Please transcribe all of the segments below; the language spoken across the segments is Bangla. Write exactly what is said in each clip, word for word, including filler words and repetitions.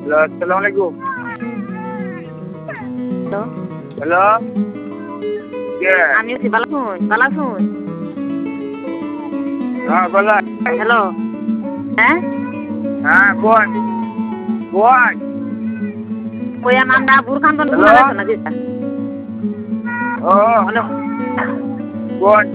আসসালামু আলাইকুম। হ্যালো হ্যালো কে? আমি হচ্ছি বালাসুন বালাসুন হ্যাঁ বলা। হ্যালো হ্যাঁ হ্যাঁ বল বল। ওই আমরা বুরখান বন Hello? ঘুরে গেছে না যেটা ও হ্যালো বল।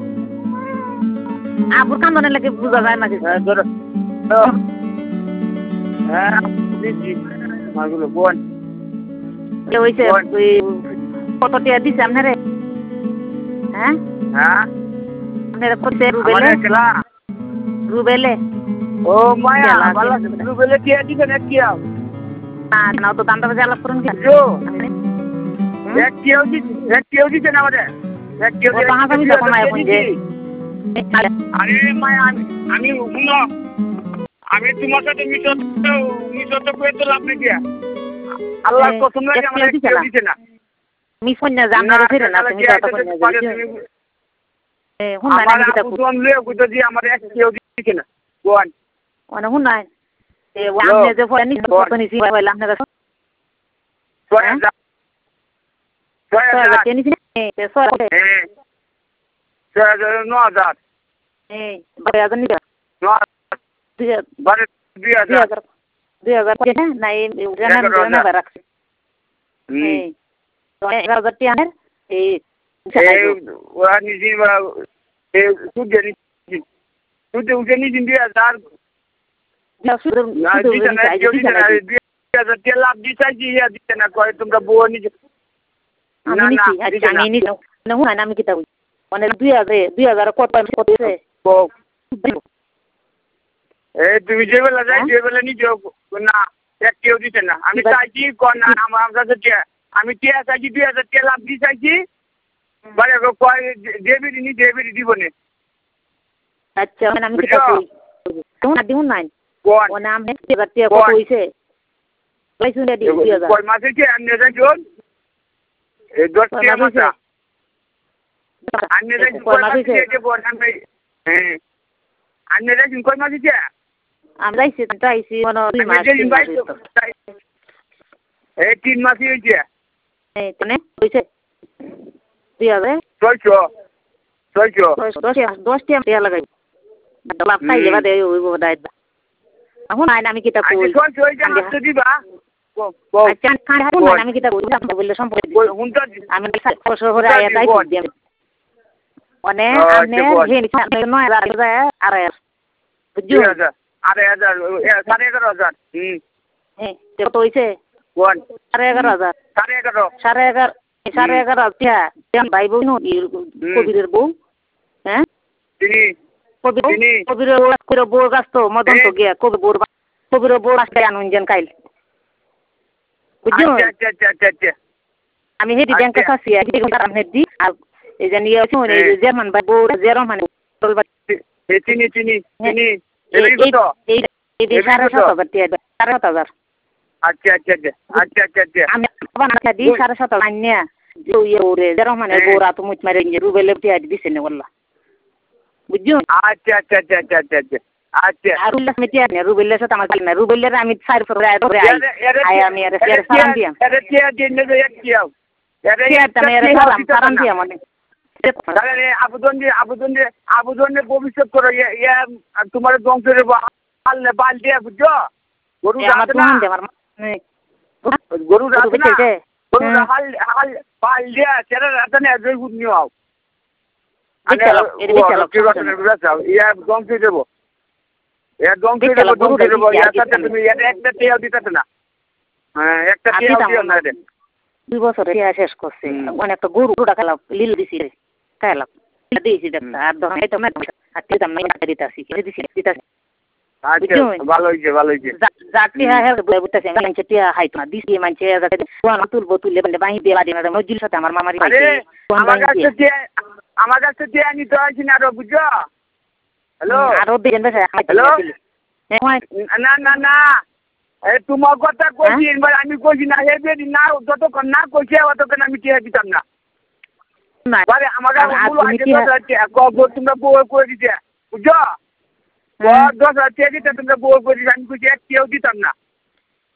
আ বুরখান বনের লাগে বুঝা যায় না যেটা হ্যাঁ ধরো তো হ্যাঁ দিচ্ছি মাগুলো বল। যে হইছে বল। ওই কত টাকা দিছে আপনারে হ্যাঁ হ্যাঁ আপনারে করতে রুবেলে আমাদের খেলা। রুবেলে ও মায়া খেলা বালা দিন। রুবেলে কি দিছে না কি আও? না না তো দামটা বাজে আলাপ করুন কি জো আপনি এক কেউ দিছে এক কেউ দিছে না আমাদের এক কেউ ও তাহা আমি তো কমায় কোন যে আরে মায়া আমি আমি শুনো আমি তোমার সাথে মিশর মিশর তো করে তো লাভ নেই কি আল্লাহর কসম লাগে আমাদের কেউ দিছে না মিস কন্যা জামনারে ফিরে না তুমি কথা কন্যা এ হুন না আমি কিতা বুঝলাম লে বুঝতে দি আমাদের এক কেউ দিছে না কোন ওনা হুন নাই এ ওয়ানে যে ফয়নি কত নিছি হইলাম না কাছে ছয় হাজার ছয় ছয় হাজার হাজার নিছি এ ছয় হ্যাঁ ছয় হাজার নয় হাজার এ বারে হাজার নিছি নয় দুই বারে দুই হাজার হাজার দুই হাজার করে না এই জানা না রাখছি এই তো এগারো হাজার টাকা এই ওরা নিজে সুদ নিছি সুদ উঠে নিছি দুই হাজার লাভ দিচ্ছি দিচ্ছে না কয় তোমরা বউ নিজে আমি নিছি আচ্ছা আমি নিছি না হুন আমি কিতা মানে দুই হাজার দুই হাজার কত কত এই তুমি যে বেলা যাই যে বেলা নিজে না এক কেউ দিচ্ছে না আমি চাইছি কর না আমার কাছে আমি টিয়া চাইছি দুই হাজার টিয়া লাভ দিয়ে চাইছি মানে কয় দেবি নি দেবি দিব নে আচ্ছা মানে আমি কিতা কই তুমি দিউন নাই কোন ও নাম হে হাজার টাকা কত হইছে লাইছুন রে দুই হাজার কয় মাসে কি আননে যাইছুন এই দশ টাকা মাসা আননে যাইছুন কয় মাসে যে বল আমি হ্যাঁ আননে যাইছুন কয় মাসে কি আমরা আইছি তাইছি মানে দুই মাস এই তিন মাসই হইছে এই তনে হইছে দুই হাজার ছয়শো ছয়শো দশ দশ টাকা লাগাই লাভ পাইলে বাদে হইব দাইত এখন আইন আমি কিতা কই ছয়শো হইছে হাতে দিবা আচ্ছা খান হারুন আমি কিতা কই বললে সম্পর্ক হুনটা আমি ছয়শো করে আয়া তাই দিই মানে আপনি হেন নয় হাজার আড়াই বুঝছো আড়াই হাজার সাড়ে এগারো হাজার হুম হ্যাঁ কত হইছে কোন সাড়ে এগারো হাজার সাড়ে এগারো সাড়ে এগারো সাড়ে এগারো হাজার ভাই বউ কবিরের বউ হ্যাঁ তিনি কবির বউ গাছ তো মদন তো গিয়া কবির বউর কবির বউ আসতে আনুন যেন কাইল বুঝছো আমি হেদি ব্যাংকে আছি হেদি আর এই যে নিয়ে আছি জার্মান ভাই বউ জার্মান চিনি চিনি চিনি এই সাড়ে সাত হাজার টাকা সাড়ে সাত হাজার আচ্ছা আচ্ছা আচ্ছা আচ্ছা আচ্ছা আমি বানাতে দিই সাড়ে সাত হাজার নিয়ে ইয়ে ওরে জার্মানের বউরা তো মুচ মারে রুবেলে টিয়া দিছে না বললা বুঝছো আচ্ছা আচ্ছা আচ্ছা আচ্ছা আচ্ছা আচ্ছা আচ্ছা আর উল্লাস মিটিয়া না রুবেলের সাথে আমার না রুবেলের আমি সাইড করে আই করে আই আমি এর এর সালাম দিয়াম এর টিয়া দিন নে এক টিয়াও এর টিয়া এর সালাম সালাম দিয়াম মানে তাহলে আবেদন দিয়ে আবেদন দিয়ে আবেদনে ভবিষ্যৎ করো ইয়া তোমার বংশের বাল বাল দিয়ে বুঝছো গরু আমার তো মন দে আমার গরু রাতে না গরু হাল হাল বাল দিয়ে চেরা রাতে না জয় গুড নিও আও চলো এর চলো কি রাতে রাতে ইয়া বংশে দেব ইয়া বংশে দেব বংশে দেব ইয়া সাথে তুমি এটা একটা টিয়া দিতে না হ্যাঁ একটা টিয়া দিও না রে দুই বছর টিয়া শেষ করছে অনেক তো গরু ডাকালা লিল দিছি রে কাইলা দিছি দেখতা আর দহন এই তো না আর তিতাম না দিতাছি কি দিছি দিতাছি আচ্ছা ভালো হইছে ভালো হইছে জাতি হ্যাঁ হ্যাঁ বুঝতাছি মানছে টিয়া হাইতো না দিছি মানছে যাতে কোন তুলবো তুললে বলে বাহি দেলা দিনা মজুর সাথে আমার মামারি আরে আমার কাছে টিয়া আমার কাছে টিয়া নিতে হইছে না রে বুঝছো হ্যালো আর দিন বেশে হ্যালো না না না এই তোমার কথা কইছি এবার আমি কইছি না হেবে না যতক্ষণ না কইছে ততক্ষণ আমি টিয়া দিতাম না আরে আমাকে বলো আগে কত তোমরা বউ করে দিতে বুঝছো দশ হাজার টিয়া দিতে তোমরা বউ করে দিতে আমি কইছি এক টিয়াও দিতাম না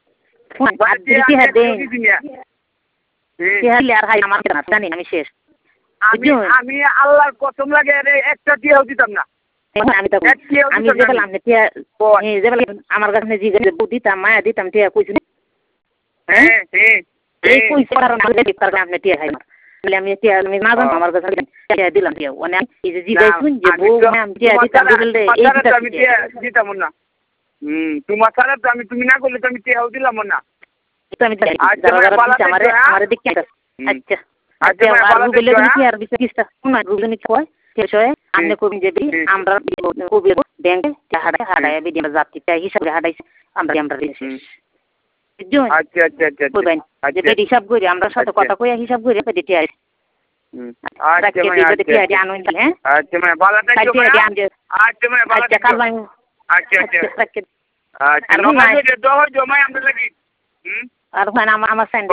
আর দিতে হ্যাঁ দেন টিহালি আর হাই আমার না জানি আমি শেষ আমি আমি আল্লাহর কসম লাগে রে একটা টিয়াও দিতাম না আমি তো আমি যে বললাম না টিয়া এই যে বললাম আমার কাছে জিজ্ঞাসা বুদ্ধি দিতাম মায়া দিতাম টিয়া কইছি হ্যাঁ হ্যাঁ এই কইছি কারণ আমি দিতাম আপনি টিয়া খাই না বলে আমি টিয়া আমি না জানো আমার কাছে টিয়া দিলাম টিয়া মানে এই যে জিজ্ঞাসা শুন যে বউ আমি টিয়া দিতাম বলে এই দিতাম আমি টিয়া দিতাম না হুম তোমার সারা তো আমি তুমি না করলে তো আমি টিয়াও দিলাম না তো আমি যারা যারা আমারে আমারে দেখতে আচ্ছা আচ্ছা আর গুগলে কি আর বিষয় কিস্তা না গুগলে কয় শেষ হয় আপনি কবি যদি আমরা কবি ব্যাংকে হাড়ায় হাড়ায় বিদিন জাতিটা হিসাবে হাড়াইছে আমরা আমরা শেষ আচ্ছা আচ্ছা আচ্ছা যেটা হিসাব করি আমরা সাথে কথা কইয়া হিসাব করি দিতে আসি আচ্ছা মানে আচ্ছা আনো হ্যাঁ আচ্ছা মানে ভালো থাকো আচ্ছা মানে ভালো আচ্ছা কাল ভাই আচ্ছা আচ্ছা আচ্ছা নমাজে দোহ জমাই আমরা লাগি হুম আর আমার আমার